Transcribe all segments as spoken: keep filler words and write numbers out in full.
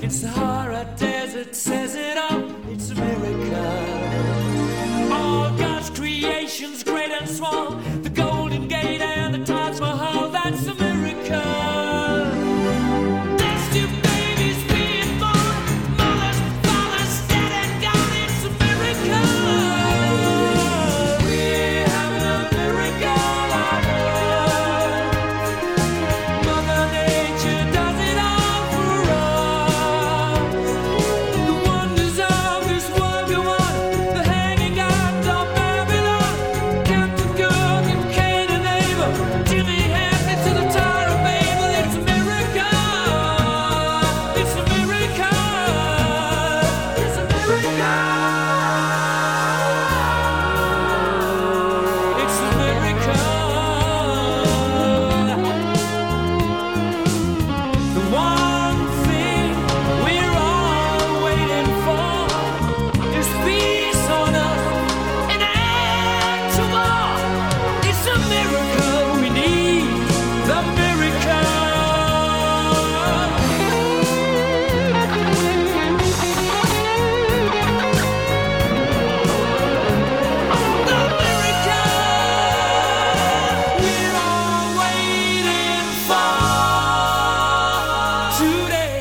It's the Sahara Desert, says it all. It's a miracle. All God's creations, great and small. The Golden Gate and the Taj Mahal. That's a miracle. There's two babies being born. Mothers, fathers, dead and gone. It's a miracle. We're having a miracle on earth. Mother Nature does it all for us. The wonders of this world go on. The hanging out of Babylon. Captain Cook and Cain and Abel. Jimmy Hamlet to the Tower of Babel. It's a miracle. It's a miracle. It's a miracle. It's a miracle. The one thing we're all waiting for is peace on earth and an end to war. It's a miracle we need, the miracle. The miracle we're all waiting for today.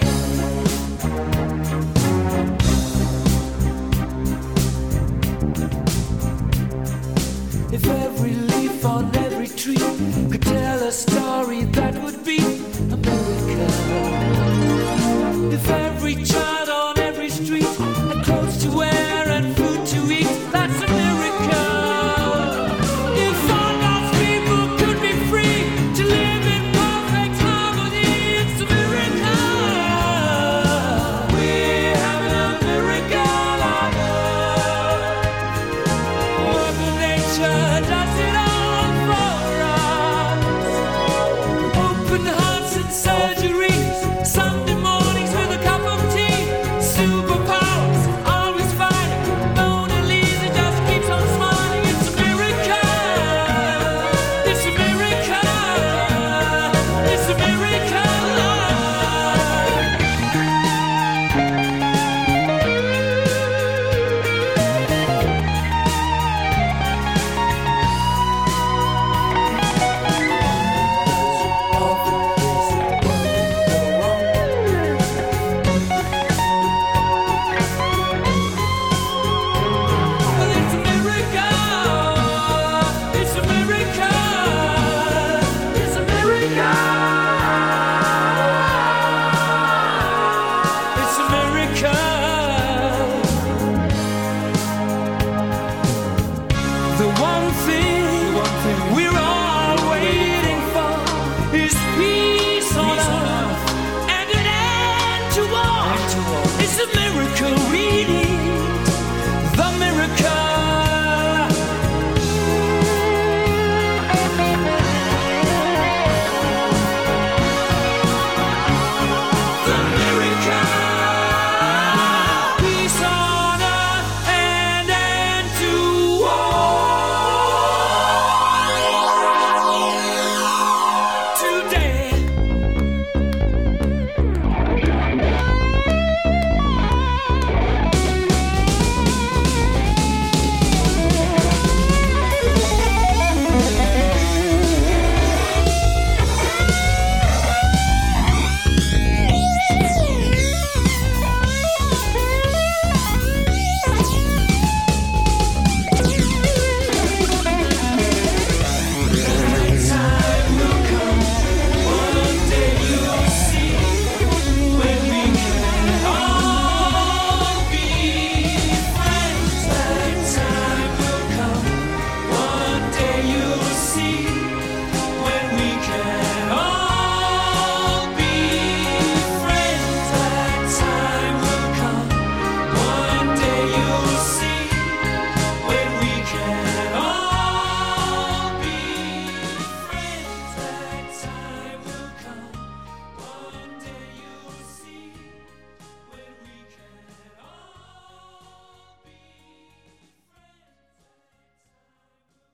If every leaf on every tree could tell a story, that would be a miracle. If every child on every street had clothes to wear and food to eat, that's a miracle. If all God's people could be free to live in perfect harmony, it's a miracle. We're having a miracle on earth. Mother Nature does it all for us. Open hearts and surgeries. Sunday mornings with a cup of tea. Superpowers, always fighting. Mona Lisa just keeps on smiling. It's a miracle. It's a miracle. It's a miracle. Well, it's a miracle. It's a miracle. It's a miracle. It's a miracle. The one thing we're